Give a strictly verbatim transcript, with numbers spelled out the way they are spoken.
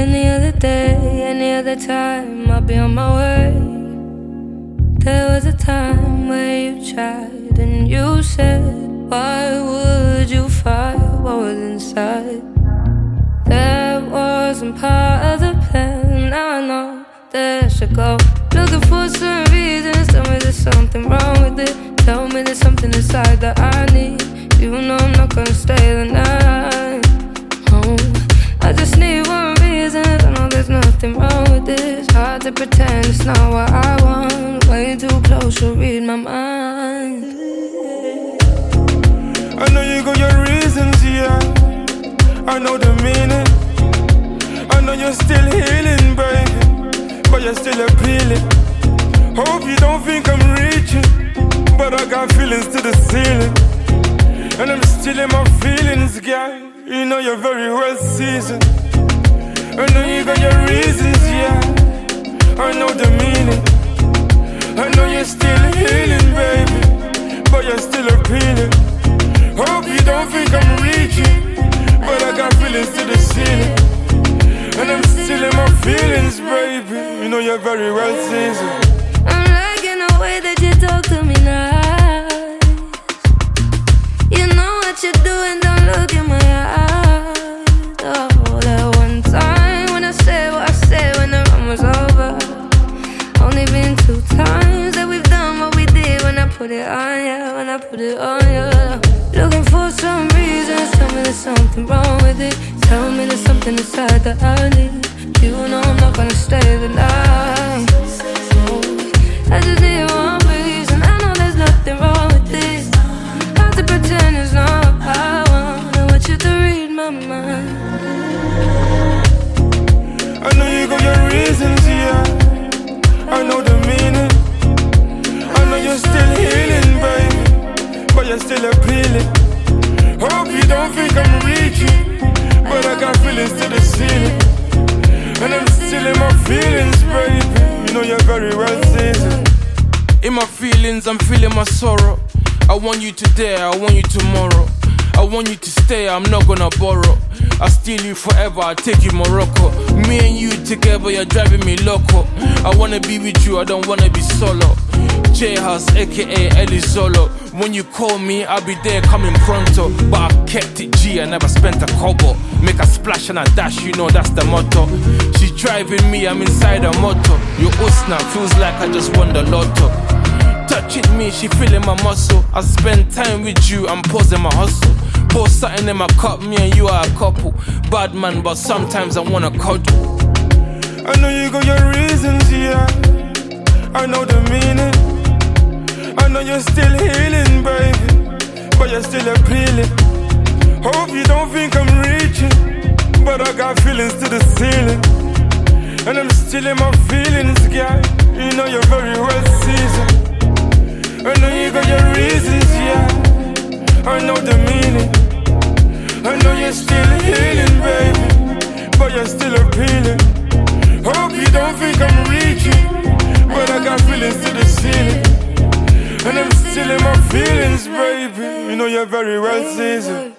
Any other day, any other time, I'll be on my way. There was a time where you tried and you said, why would you fight what was inside? That wasn't part of the plan. Now I know that I should go. Looking for some reasons. Tell me there's something wrong with it. Tell me there's something inside that I need. You know I'm not gonna stay the night. Oh, I just need one reason. I know there's nothing wrong with this. Hard to pretend it's not what I want. Way too close to read my mind. I know you got your reasons, yeah. I know the meaning. I know you're still healing, baby, but you're still appealing. Hope you don't think I'm reaching, but I got feelings to the ceiling. And I'm still in my feelings, girl. You know you're very well seasoned. I know you got your reasons, yeah. I know the meaning. I know you're still healing, baby, but you're still appealing. Hope you don't think I'm reaching, but I got feelings to the ceiling. And I'm still in my feelings, baby. You know you're very well seasoned. I'm liking the way that you talk to me nice. You know what you're doing, don't look in my eyes. Oh, that one time when I said what I said when the run was over. Only been two times that we've done what we did when I put it on you, when I put it on you. Looking for some reasons. Tell me there's something wrong with it. Tell me there's something inside that I need. You know I'm not gonna stay the night. I just need one reason. I know there's nothing wrong with this. Hard to pretend it's not what I want. I want you to read my mind. I know you got your reasons, yeah. I know the meaning. I know you're still healing, baby, but you're still appealing. Hope you don't think I'm reaching, but I got feelings to the ceiling. And I'm still in my feelings, baby. You know you're very well seasoned. In my feelings, I'm feeling my sorrow. I want you today, I want you tomorrow. I want you to stay, I'm not gonna borrow. I'll steal you forever, I'll take you Morocco. Me and you together, you're driving me loco. I wanna be with you, I don't wanna be solo. J-House, aka Ellie Solo. When you call me, I'll be there coming pronto. But I kept it G, I never spent a kobo. Make a splash and a dash, you know that's the motto. She's driving me, I'm inside a motor. Your Usna feels like I just won the lotto. Touching me, she feeling my muscle. I spend time with you, I'm pausing my hustle. Pour something in my cup, me and you are a couple. Bad man, but sometimes I wanna cuddle. I know you got your reasons, yeah. I know the meaning. I know you're still healing, baby, but you're still appealing. Hope you don't think I'm reaching, but I got feelings to the ceiling. And I'm still in my feelings, girl. You know you're very well seasoned. I know you got your reasons, yeah. I know the meaning. I know you're still healing, baby, but you're still appealing. Hope you don't think I'm reaching, but I got feelings to the ceiling. And I'm still in my feelings, baby. You know you're very well seasoned.